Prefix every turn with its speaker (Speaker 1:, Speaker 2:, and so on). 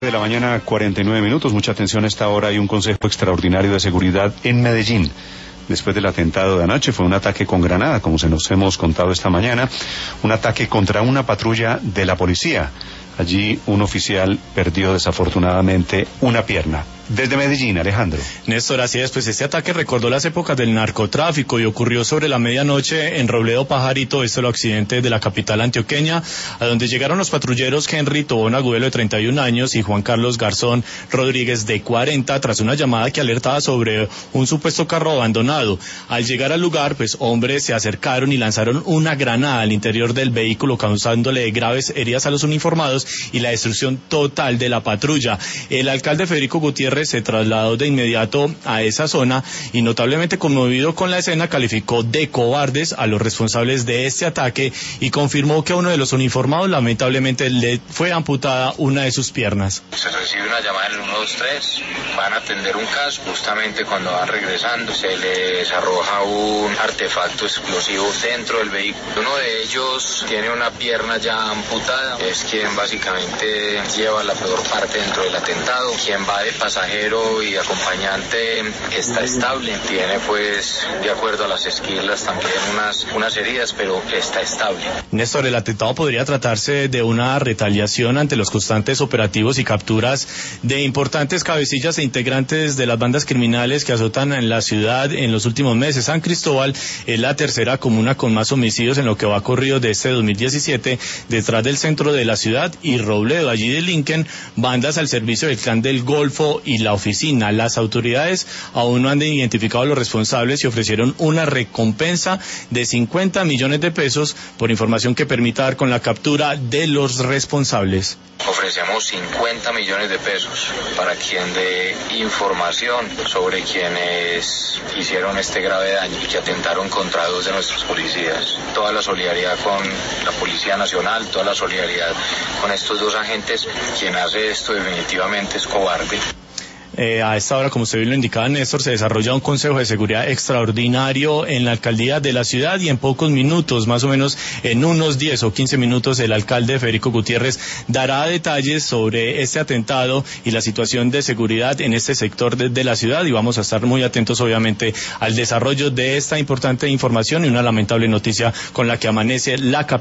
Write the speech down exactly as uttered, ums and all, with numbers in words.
Speaker 1: de la mañana, cuarenta y nueve minutos. Mucha atención a esta hora. Hay un consejo extraordinario de seguridad en Medellín. Después del atentado de anoche fue un ataque con granada, como se nos hemos contado esta mañana. Un ataque contra una patrulla de la policía. Allí un oficial perdió desafortunadamente una pierna. Desde Medellín, Alejandro.
Speaker 2: Néstor, así es, pues este ataque recordó las épocas del narcotráfico y ocurrió sobre la medianoche en Robledo Pajarito, este es el occidente de la capital antioqueña, a donde llegaron los patrulleros Henry Tobón Agudelo, de treinta y un años, y Juan Carlos Garzón Rodríguez, de cuarenta, tras una llamada que alertaba sobre un supuesto carro abandonado. Al llegar al lugar, pues hombres se acercaron y lanzaron una granada al interior del vehículo, causándole graves heridas a los uniformados y la destrucción total de la patrulla. El alcalde Federico Gutiérrez se trasladó de inmediato a esa zona y, notablemente conmovido con la escena, calificó de cobardes a los responsables de este ataque y confirmó que a uno de los uniformados lamentablemente le fue amputada una de sus piernas.
Speaker 3: Se recibe una llamada en el uno dos tres, van a atender un caso, justamente cuando van regresando se les arroja un artefacto explosivo dentro del vehículo. Uno de ellos tiene una pierna ya amputada, es quien básicamente lleva la peor parte dentro del atentado. Quien va de pasajero y acompañante está estable, tiene pues de acuerdo a las esquilas también unas, unas heridas, pero está estable.
Speaker 2: Néstor, el atentado podría tratarse de una retaliación ante los constantes operativos y capturas de importantes cabecillas e integrantes de las bandas criminales que azotan en la ciudad en los últimos meses. San Cristóbal es la tercera comuna con más homicidios en lo que va corrido de este dos mil diecisiete, detrás del centro de la ciudad y Robledo. Allí delinquen bandas al servicio del Clan del Golfo y la oficina. Las autoridades aún no han identificado a los responsables y ofrecieron una recompensa de cincuenta millones de pesos por información que permita dar con la captura de los responsables.
Speaker 3: Ofrecemos cincuenta millones de pesos para quien dé información sobre quienes hicieron este grave daño y que atentaron contra dos de nuestros policías. Toda la solidaridad con la Policía Nacional, toda la solidaridad con estos dos agentes. Quien hace esto definitivamente es cobarde.
Speaker 2: Eh, a esta hora, como usted bien lo indicaba, Néstor, se desarrolla un consejo de seguridad extraordinario en la alcaldía de la ciudad y en pocos minutos, más o menos en unos diez o quince minutos, el alcalde Federico Gutiérrez dará detalles sobre este atentado y la situación de seguridad en este sector de, de la ciudad, y vamos a estar muy atentos obviamente al desarrollo de esta importante información y una lamentable noticia con la que amanece la capital.